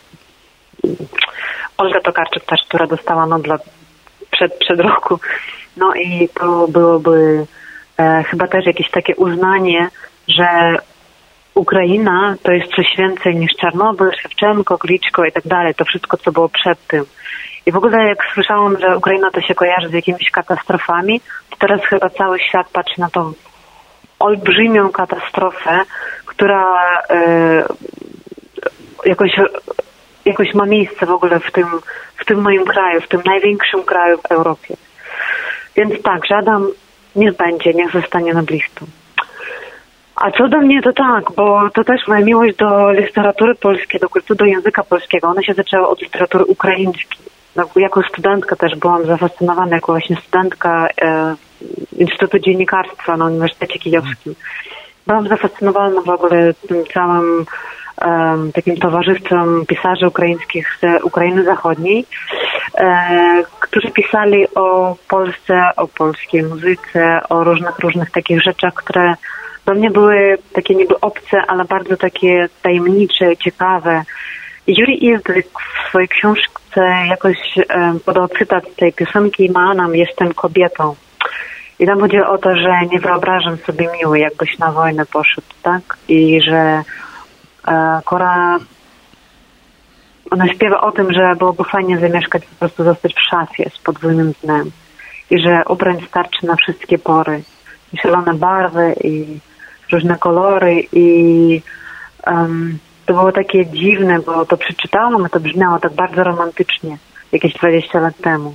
Olga Tokarczuk też, która dostała Nobla przed, przed roku. No i to byłoby e, chyba też jakieś takie uznanie, że Ukraina to jest coś więcej niż Czarnobyl, Szewczenko, Gliczko i tak dalej. To wszystko, co było przed tym. I w ogóle jak słyszałam, że Ukraina to się kojarzy z jakimiś katastrofami, to teraz chyba cały świat patrzy na tą olbrzymią katastrofę, która e, jakoś, jakoś ma miejsce w ogóle w tym, w tym moim kraju, w tym największym kraju w Europie. Więc tak, Żadan niech będzie, niech zostanie noblistą. A co do mnie, to tak, bo to też moja miłość do literatury polskiej, do kultury, do języka polskiego. Ona się zaczęła od literatury ukraińskiej. No, jako studentka też byłam zafascynowana, jako właśnie studentka e, Instytutu Dziennikarstwa na Uniwersytecie Kijowskim. Byłam zafascynowana w ogóle tym całym e, takim towarzystwem pisarzy ukraińskich z Ukrainy Zachodniej, e, którzy pisali o Polsce, o polskiej muzyce, o różnych, różnych takich rzeczach, które dla mnie były takie niby obce, ale bardzo takie tajemnicze, ciekawe. Juri Izdryk w swojej książce jakoś e, podał cytat z tej piosenki Manam, jestem kobietą. I tam chodzi o to, że nie wyobrażam sobie miły, jakbyś na wojnę poszedł, tak? I że e, Kora, ona śpiewa o tym, że byłoby fajnie zamieszkać, po prostu zostać w szafie z podwójnym dnem. I że ubrań starczy na wszystkie pory. I szalone barwy, i różne kolory, i um, to było takie dziwne, bo to przeczytałam, a to brzmiało tak bardzo romantycznie, jakieś dwadzieścia lat temu.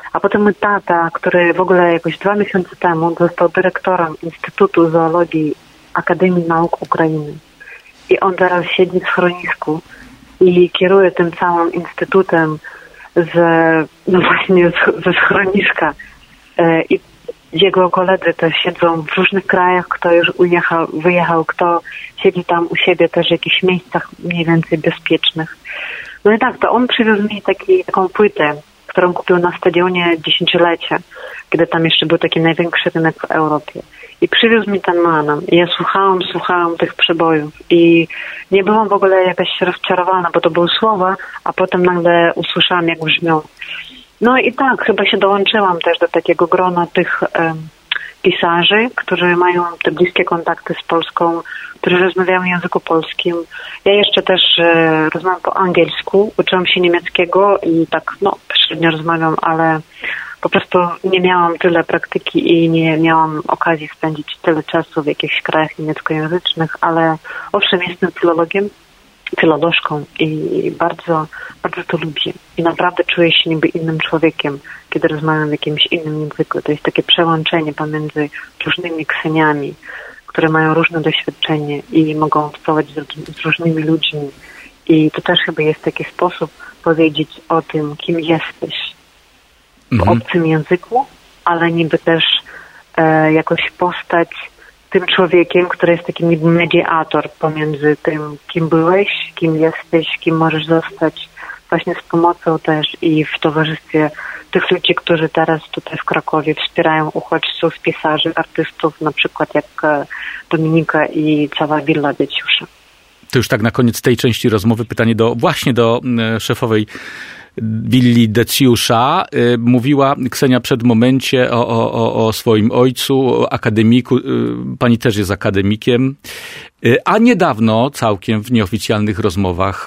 A potem mój tata, który w ogóle jakoś dwa miesiące temu został dyrektorem Instytutu Zoologii Akademii Nauk Ukrainy. I on teraz siedzi w schronisku i kieruje tym całym instytutem z, no właśnie z, ze schroniska. I jego koledzy też siedzą w różnych krajach, kto już ujechał, wyjechał, kto siedzi tam u siebie też w jakichś miejscach mniej więcej bezpiecznych. No i tak, to on przywiózł mi taki, taką płytę, którą kupił na stadionie dziesięciolecie, kiedy tam jeszcze był taki największy rynek w Europie. I przywiózł mi ten Manam. I ja słuchałam, słuchałam tych przebojów i nie byłam w ogóle jakaś rozczarowana, bo to były słowa, a potem nagle usłyszałam, jak brzmią. No i tak, chyba się dołączyłam też do takiego grona tych um, pisarzy, którzy mają te bliskie kontakty z Polską, którzy rozmawiają w języku polskim. Ja jeszcze też e, rozmawiam po angielsku, uczyłam się niemieckiego i tak, no, średnio rozmawiam, ale po prostu nie miałam tyle praktyki i nie miałam okazji spędzić tyle czasu w jakichś krajach niemieckojęzycznych, ale owszem, jestem filologiem, filolożką i bardzo, bardzo to lubię. I naprawdę czuję się niby innym człowiekiem, kiedy rozmawiam w jakimś innym języku. To jest takie przełączenie pomiędzy różnymi kseniami, które mają różne doświadczenie i mogą obcować z, z różnymi ludźmi. I to też chyba jest taki sposób powiedzieć o tym, kim jesteś w mhm. obcym języku, ale niby też e, jakoś postać tym człowiekiem, który jest taki niby mediator pomiędzy tym, kim byłeś, kim jesteś, kim możesz zostać, właśnie z pomocą też i w towarzystwie tych ludzi, którzy teraz tutaj w Krakowie wspierają uchodźców, pisarzy, artystów, na przykład jak Dominika i cała Willa Deciusza. To już tak na koniec tej części rozmowy pytanie do właśnie do szefowej Willi Deciusza. Mówiła Ksenia przed momencie o, o, o swoim ojcu, o akademiku. Pani też jest akademikiem. A niedawno całkiem w nieoficjalnych rozmowach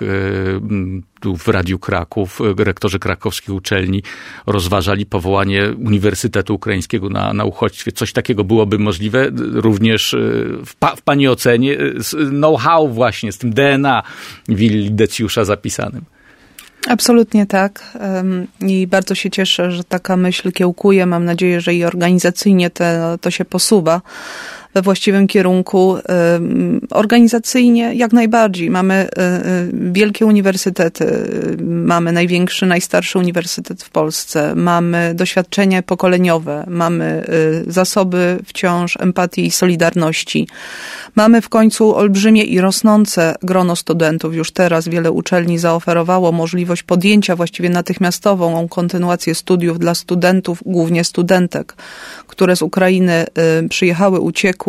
tu w Radiu Kraków rektorzy krakowskich uczelni rozważali powołanie Uniwersytetu Ukraińskiego na, na uchodźstwie. Coś takiego byłoby możliwe również w, pa, w pani ocenie z know-how właśnie, z tym D N A Willi Deciusza zapisanym. Absolutnie tak. I bardzo się cieszę, że taka myśl kiełkuje. Mam nadzieję, że i organizacyjnie te, to się posuwa we właściwym kierunku. Organizacyjnie jak najbardziej. Mamy wielkie uniwersytety, mamy największy, najstarszy uniwersytet w Polsce, mamy doświadczenie pokoleniowe, mamy zasoby wciąż empatii i solidarności. Mamy w końcu olbrzymie i rosnące grono studentów. Już teraz wiele uczelni zaoferowało możliwość podjęcia właściwie natychmiastową kontynuację studiów dla studentów, głównie studentek, które z Ukrainy przyjechały, uciekły.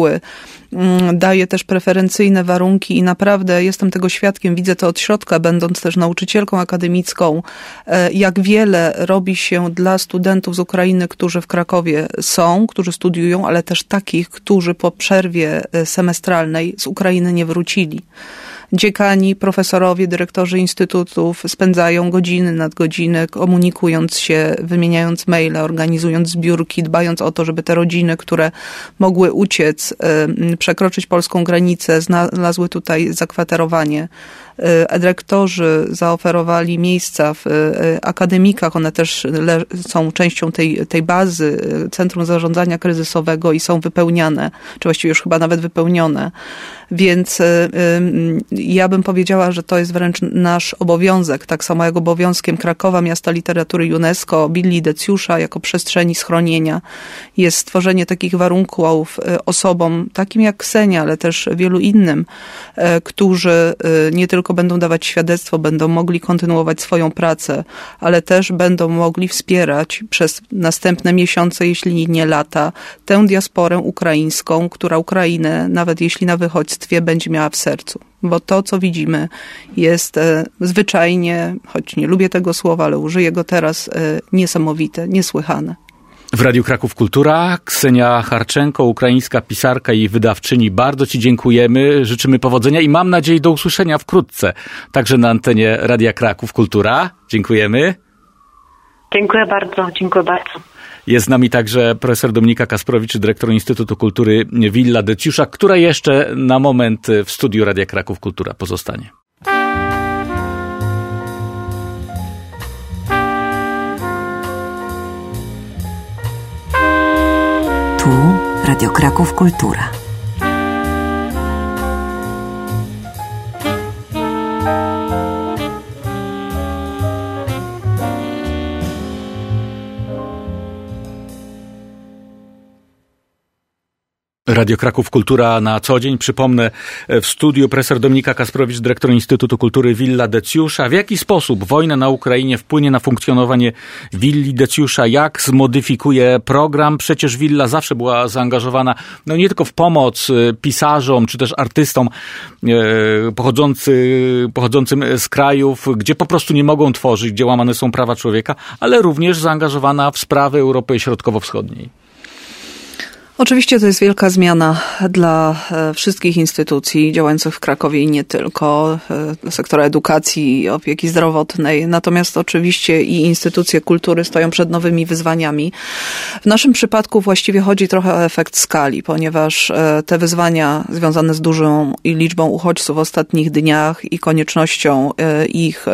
Daje też preferencyjne warunki i naprawdę jestem tego świadkiem, widzę to od środka, będąc też nauczycielką akademicką, jak wiele robi się dla studentów z Ukrainy, którzy w Krakowie są, którzy studiują, ale też takich, którzy po przerwie semestralnej z Ukrainy nie wrócili. Dziekani, profesorowie, dyrektorzy instytutów spędzają godziny nad godziny, komunikując się, wymieniając maile, organizując zbiórki, dbając o to, żeby te rodziny, które mogły uciec, przekroczyć polską granicę, znalazły tutaj zakwaterowanie. Dyrektorzy zaoferowali miejsca w akademikach, one też są częścią tej, tej bazy Centrum Zarządzania Kryzysowego i są wypełniane, czy właściwie już chyba nawet wypełnione. Więc ja bym powiedziała, że to jest wręcz nasz obowiązek, tak samo jak obowiązkiem Krakowa, Miasta Literatury UNESCO, Willi Deciusza jako przestrzeni schronienia jest stworzenie takich warunków osobom takim jak Ksenia, ale też wielu innym, którzy nie tylko będą dawać świadectwo, będą mogli kontynuować swoją pracę, ale też będą mogli wspierać przez następne miesiące, jeśli nie lata, tę diasporę ukraińską, która Ukrainę, nawet jeśli na wychodźstwie, będzie miała w sercu. Bo to, co widzimy, jest e, zwyczajnie, choć nie lubię tego słowa, ale użyję go teraz, e, niesamowite, niesłychane. W Radiu Kraków Kultura Ksenia Harczenko, ukraińska pisarka i wydawczyni. Bardzo ci dziękujemy, życzymy powodzenia i mam nadzieję do usłyszenia wkrótce. Także na antenie Radia Kraków Kultura. Dziękujemy. Dziękuję bardzo, dziękuję bardzo. Jest z nami także profesor Dominika Kasprowicz, dyrektor Instytutu Kultury Willa Deciusza, która jeszcze na moment w studiu Radia Kraków Kultura pozostanie. Radio Kraków Kultura. Radio Kraków Kultura na co dzień. Przypomnę, w studiu profesor Dominika Kasprowicz, dyrektor Instytutu Kultury Willa Decjusza. W jaki sposób wojna na Ukrainie wpłynie na funkcjonowanie Willi Decjusza? Jak zmodyfikuje program? Przecież Willa zawsze była zaangażowana no nie tylko w pomoc pisarzom czy też artystom pochodzący, pochodzącym z krajów, gdzie po prostu nie mogą tworzyć, gdzie łamane są prawa człowieka, ale również zaangażowana w sprawy Europy Środkowo-Wschodniej. Oczywiście to jest wielka zmiana dla wszystkich instytucji działających w Krakowie i nie tylko, dla sektora edukacji i opieki zdrowotnej. Natomiast oczywiście i instytucje kultury stoją przed nowymi wyzwaniami. W naszym przypadku właściwie chodzi trochę o efekt skali, ponieważ te wyzwania związane z dużą liczbą uchodźców w ostatnich dniach i koniecznością ich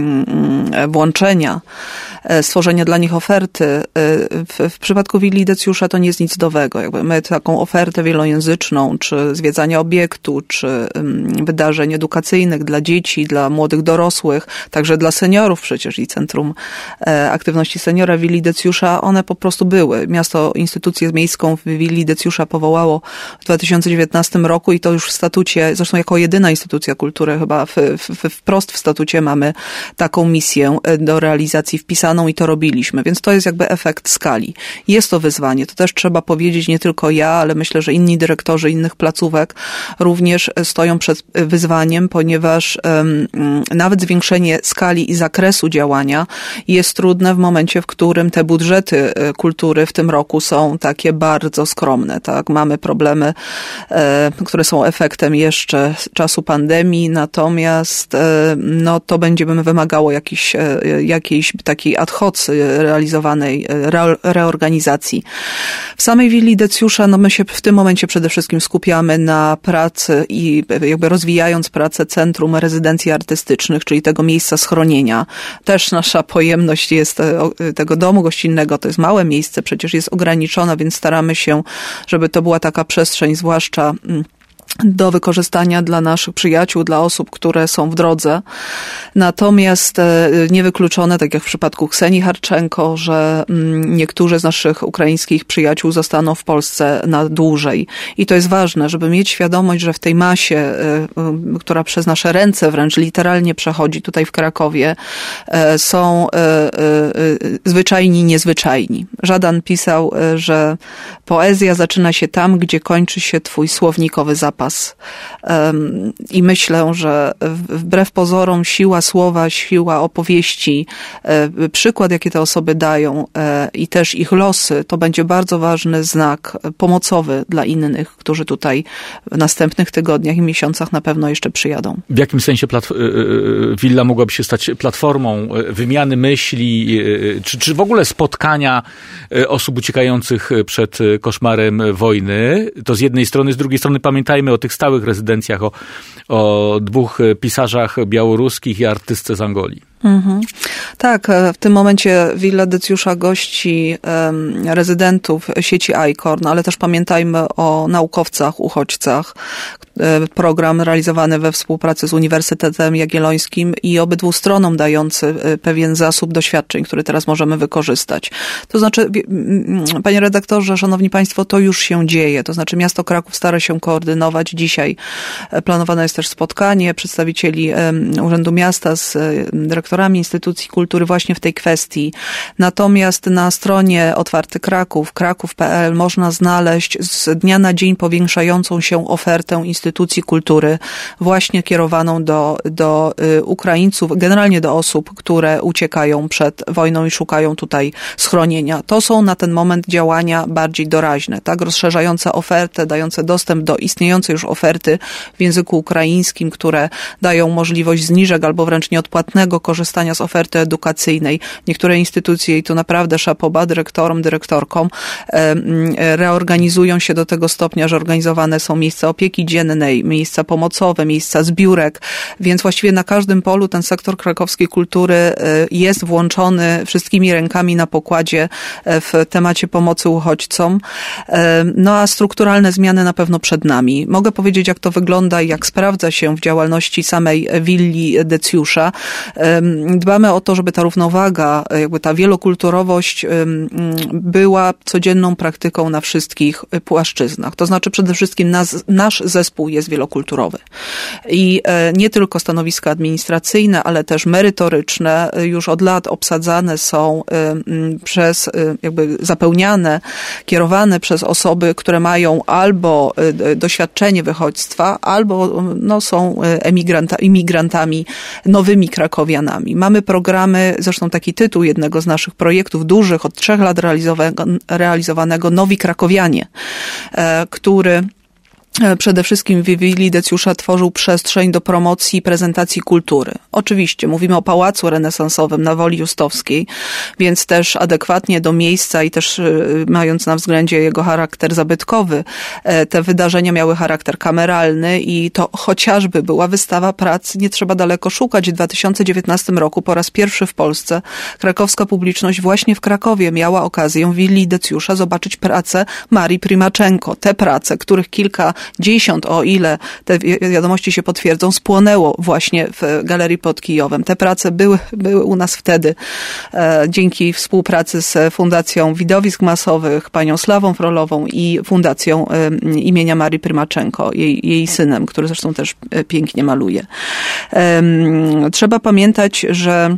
włączenia, stworzenia dla nich oferty, w, w przypadku Willi Decjusza to nie jest nic nowego. Jakby my taką ofertę wielojęzyczną, czy zwiedzania obiektu, czy wydarzeń edukacyjnych dla dzieci, dla młodych dorosłych, także dla seniorów przecież i Centrum Aktywności Seniora Willi Decjusza, one po prostu były. Miasto instytucję miejską w Willi Decjusza powołało w dwa tysiące dziewiętnastym roku i to już w statucie, zresztą jako jedyna instytucja kultury chyba w, w, wprost w statucie mamy taką misję do realizacji wpisaną i to robiliśmy, więc to jest jakby efekt skali. Jest to wyzwanie, to też trzeba powiedzieć, nie tylko ja, ale myślę, że inni dyrektorzy innych placówek również stoją przed wyzwaniem, ponieważ um, nawet zwiększenie skali i zakresu działania jest trudne w momencie, w którym te budżety kultury w tym roku są takie bardzo skromne. Tak? Mamy problemy, e, które są efektem jeszcze czasu pandemii, natomiast e, no, to będzie wymagało jakiejś, e, jakiejś takiej ad hoc realizowanej re, reorganizacji. W samej Willi Decjusza, no my się w tym momencie przede wszystkim skupiamy na pracy i jakby rozwijając pracę Centrum Rezydencji Artystycznych, czyli tego miejsca schronienia. Też nasza pojemność jest tego domu gościnnego, to jest małe miejsce, przecież jest ograniczona, więc staramy się, żeby to była taka przestrzeń, zwłaszcza do wykorzystania dla naszych przyjaciół, dla osób, które są w drodze. Natomiast niewykluczone, tak jak w przypadku Ksenii Harczenko, że niektórzy z naszych ukraińskich przyjaciół zostaną w Polsce na dłużej. I to jest ważne, żeby mieć świadomość, że w tej masie, która przez nasze ręce wręcz literalnie przechodzi tutaj w Krakowie, są zwyczajni, niezwyczajni. Żadan pisał, że poezja zaczyna się tam, gdzie kończy się twój słownikowy zapas. I myślę, że wbrew pozorom siła słowa, siła opowieści, przykład, jaki te osoby dają i też ich losy, to będzie bardzo ważny znak pomocowy dla innych, którzy tutaj w następnych tygodniach i miesiącach na pewno jeszcze przyjadą. W jakim sensie platf- Willa mogłaby się stać platformą wymiany myśli, czy, czy w ogóle spotkania osób uciekających przed koszmarem wojny? To z jednej strony, z drugiej strony pamiętajmy o tych stałych rezydencjach, o, o dwóch pisarzach białoruskich i artystce z Angolii. Mhm. Tak, w tym momencie Willa Decjusza gości um, rezydentów sieci ICORN, ale też pamiętajmy o naukowcach, uchodźcach. Program realizowany we współpracy z Uniwersytetem Jagiellońskim i obydwu stronom dający pewien zasób doświadczeń, który teraz możemy wykorzystać. To znaczy, panie redaktorze, szanowni państwo, to już się dzieje. To znaczy miasto Kraków stara się koordynować. Dzisiaj planowane jest też spotkanie przedstawicieli Urzędu Miasta z dyrektorami instytucji kultury właśnie w tej kwestii. Natomiast na stronie Otwarty Kraków, kraków kropka p l można znaleźć z dnia na dzień powiększającą się ofertę instytucji kultury właśnie kierowaną do, do Ukraińców, generalnie do osób, które uciekają przed wojną i szukają tutaj schronienia. To są na ten moment działania bardziej doraźne, tak? Rozszerzające ofertę, dające dostęp do istniejącej już oferty w języku ukraińskim, które dają możliwość zniżek albo wręcz nieodpłatnego korzystania z oferty edukacyjnej. Niektóre instytucje, i tu naprawdę szapoba dyrektorom, dyrektorkom, reorganizują się do tego stopnia, że organizowane są miejsca opieki dziennej, kulturalnej, miejsca pomocowe, miejsca zbiórek, więc właściwie na każdym polu ten sektor krakowskiej kultury jest włączony wszystkimi rękami na pokładzie w temacie pomocy uchodźcom. No a strukturalne zmiany na pewno przed nami. Mogę powiedzieć, jak to wygląda i jak sprawdza się w działalności samej willi Decjusza. Dbamy o to, żeby ta równowaga, jakby ta wielokulturowość była codzienną praktyką na wszystkich płaszczyznach. To znaczy przede wszystkim nas, nasz zespół jest wielokulturowy. I nie tylko stanowiska administracyjne, ale też merytoryczne już od lat obsadzane są przez, jakby zapełniane, kierowane przez osoby, które mają albo doświadczenie wychodźstwa, albo no, są emigranta, imigrantami, nowymi krakowianami. Mamy programy, zresztą taki tytuł jednego z naszych projektów dużych, od trzech lat realizowanego, realizowanego Nowi Krakowianie, który przede wszystkim w willi Decjusza tworzył przestrzeń do promocji i prezentacji kultury. Oczywiście mówimy o Pałacu Renesansowym na Woli Justowskiej, więc też adekwatnie do miejsca i też mając na względzie jego charakter zabytkowy, te wydarzenia miały charakter kameralny i to chociażby była wystawa prac, nie trzeba daleko szukać. W dwa tysiące dziewiętnastym roku po raz pierwszy w Polsce krakowska publiczność właśnie w Krakowie miała okazję w willi Decjusza zobaczyć pracę Marii Primaczenko. Te prace, których kilka dziesiąt, o ile te wiadomości się potwierdzą, spłonęło właśnie w Galerii pod Kijowem. Te prace były, były u nas wtedy e, dzięki współpracy z Fundacją Widowisk Masowych, panią Slawą Frolową i Fundacją e, imienia Marii Primaczenko, jej, jej synem, który zresztą też pięknie maluje. E, trzeba pamiętać, że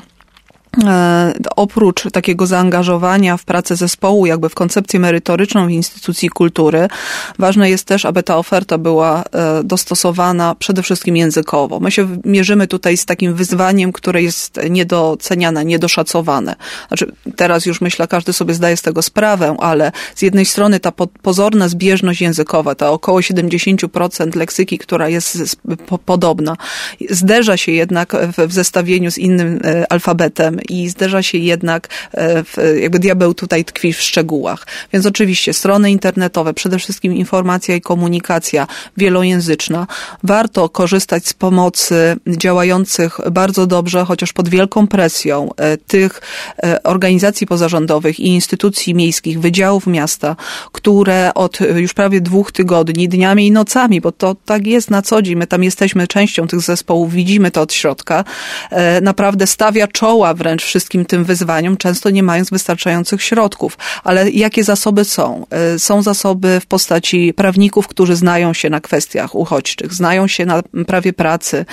oprócz takiego zaangażowania w pracę zespołu, jakby w koncepcję merytoryczną w instytucji kultury, ważne jest też, aby ta oferta była dostosowana przede wszystkim językowo. My się mierzymy tutaj z takim wyzwaniem, które jest niedoceniane, niedoszacowane. Znaczy, teraz już myślę, każdy sobie zdaje z tego sprawę, ale z jednej strony ta pozorna zbieżność językowa, ta około siedemdziesiąt procent leksyki, która jest podobna, zderza się jednak w zestawieniu z innym alfabetem i zderza się jednak, w, jakby diabeł tutaj tkwi w szczegółach. Więc oczywiście strony internetowe, przede wszystkim informacja i komunikacja wielojęzyczna. Warto korzystać z pomocy działających bardzo dobrze, chociaż pod wielką presją, tych organizacji pozarządowych i instytucji miejskich, wydziałów miasta, które od już prawie dwóch tygodni, dniami i nocami, bo to tak jest na co dzień, my tam jesteśmy częścią tych zespołów, widzimy to od środka, naprawdę stawia czoła wręcz wszystkim tym wyzwaniom, często nie mając wystarczających środków. Ale jakie zasoby są? Są zasoby w postaci prawników, którzy znają się na kwestiach uchodźczych, znają się na prawie pracy,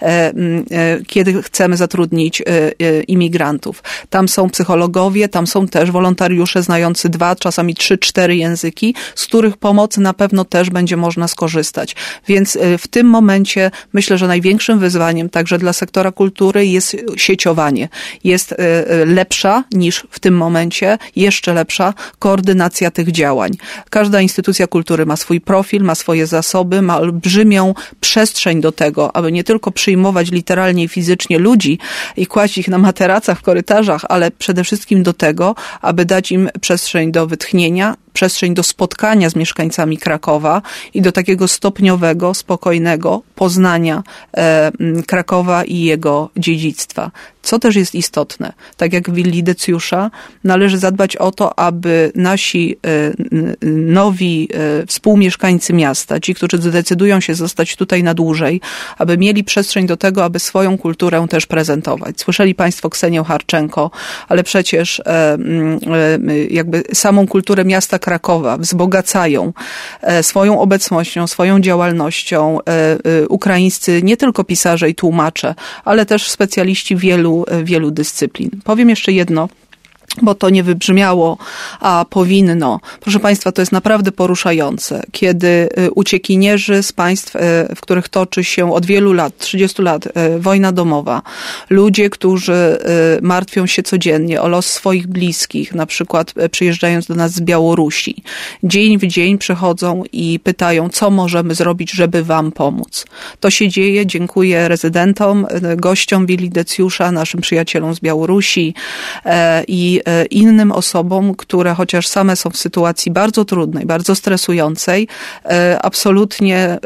kiedy chcemy zatrudnić imigrantów. Tam są psychologowie, tam są też wolontariusze znający dwa, czasami trzy, cztery języki, z których pomocy na pewno też będzie można skorzystać. Więc w tym momencie myślę, że największym wyzwaniem także dla sektora kultury jest sieciowanie. Jest lepsza niż w tym momencie, jeszcze lepsza koordynacja tych działań. Każda instytucja kultury ma swój profil, ma swoje zasoby, ma olbrzymią przestrzeń do tego, aby nie tylko przyjmować literalnie i fizycznie ludzi i kłaść ich na materacach w korytarzach, ale przede wszystkim do tego, aby dać im przestrzeń do wytchnienia, przestrzeń do spotkania z mieszkańcami Krakowa i do takiego stopniowego, spokojnego poznania e, Krakowa i jego dziedzictwa. Co też jest istotne, tak jak w willi Decjusza, należy zadbać o to, aby nasi e, nowi e, współmieszkańcy miasta, ci, którzy zdecydują się zostać tutaj na dłużej, aby mieli przestrzeń do tego, aby swoją kulturę też prezentować. Słyszeli Państwo Ksenię Harczenko, ale przecież e, e, jakby samą kulturę miasta Krakowa wzbogacają swoją obecnością, swoją działalnością ukraińscy nie tylko pisarze i tłumacze, ale też specjaliści wielu, wielu dyscyplin. Powiem jeszcze jedno, bo to nie wybrzmiało, a powinno. Proszę Państwa, to jest naprawdę poruszające, kiedy uciekinierzy z państw, w których toczy się od wielu lat, trzydziestu lat, wojna domowa, ludzie, którzy martwią się codziennie o los swoich bliskich, na przykład przyjeżdżając do nas z Białorusi, dzień w dzień przychodzą i pytają, co możemy zrobić, żeby wam pomóc. To się dzieje, dziękuję rezydentom, gościom willi Decjusza, naszym przyjacielom z Białorusi i innym osobom, które chociaż same są w sytuacji bardzo trudnej, bardzo stresującej, absolutnie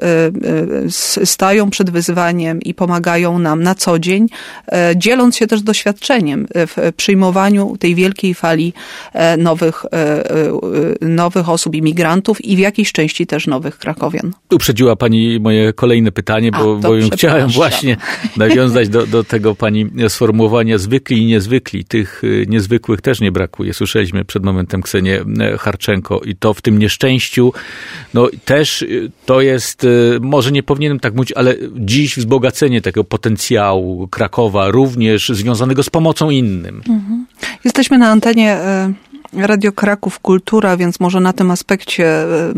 stają przed wyzwaniem i pomagają nam na co dzień, dzieląc się też doświadczeniem w przyjmowaniu tej wielkiej fali nowych, nowych osób, imigrantów i w jakiejś części też nowych krakowian. Uprzedziła pani moje kolejne pytanie, bo, A, bo chciałem właśnie nawiązać do, do tego pani sformułowania zwykli i niezwykli. Tych niezwykłych też nie brakuje. Słyszeliśmy przed momentem Ksenię Harczenko i to w tym nieszczęściu, no też to jest, może nie powinienem tak mówić, ale dziś wzbogacenie tego potencjału Krakowa, również związanego z pomocą innym. Mhm. Jesteśmy na antenie Radio Kraków Kultura, więc może na tym aspekcie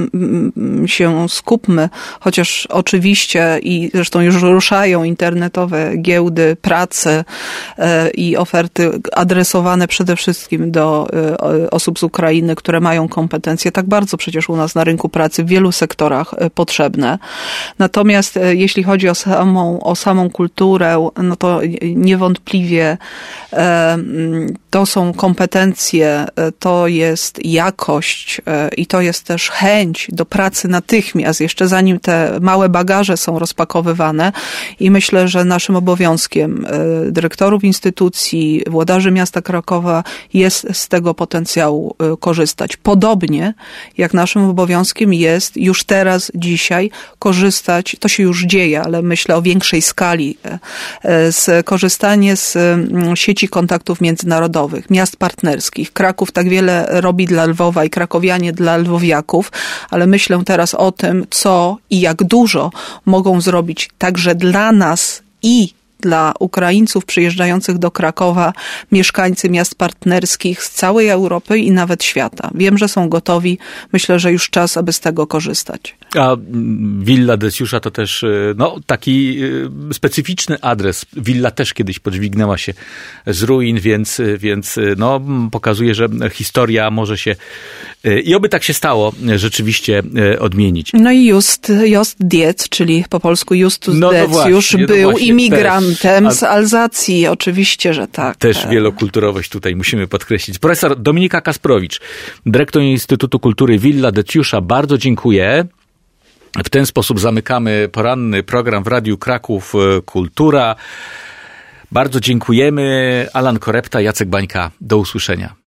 się skupmy, chociaż oczywiście i zresztą już ruszają internetowe giełdy pracy i oferty adresowane przede wszystkim do osób z Ukrainy, które mają kompetencje tak bardzo przecież u nas na rynku pracy w wielu sektorach potrzebne. Natomiast jeśli chodzi o samą, o samą kulturę, no to niewątpliwie to są kompetencje, to jest jakość i to jest też chęć do pracy natychmiast, jeszcze zanim te małe bagaże są rozpakowywane i myślę, że naszym obowiązkiem dyrektorów instytucji, włodarzy miasta Krakowa jest z tego potencjału korzystać. Podobnie jak naszym obowiązkiem jest już teraz, dzisiaj korzystać, to się już dzieje, ale myślę o większej skali, z korzystanie z sieci kontaktów międzynarodowych, miast partnerskich. Kraków tak wiele robi dla Lwowa i krakowianie dla lwowiaków, ale myślę teraz o tym, co i jak dużo mogą zrobić także dla nas i dla Ukraińców przyjeżdżających do Krakowa, mieszkańcy miast partnerskich z całej Europy i nawet świata. Wiem, że są gotowi. Myślę, że już czas, aby z tego korzystać. A Willa Deciusza to też no, taki specyficzny adres. Willa też kiedyś podźwignęła się z ruin, więc, więc no, pokazuje, że historia może się i oby tak się stało, rzeczywiście odmienić. No i Just, Just Dietz, czyli po polsku Justus no, Deciusz, no był no imigrantem też z Alzacji. Oczywiście, że tak. Też wielokulturowość tutaj musimy podkreślić. Profesor Dominika Kasprowicz, dyrektor Instytutu Kultury Willa Deciusza, bardzo dziękuję. W ten sposób zamykamy poranny program w Radiu Kraków Kultura. Bardzo dziękujemy. Alan Korepta, Jacek Bańka. Do usłyszenia.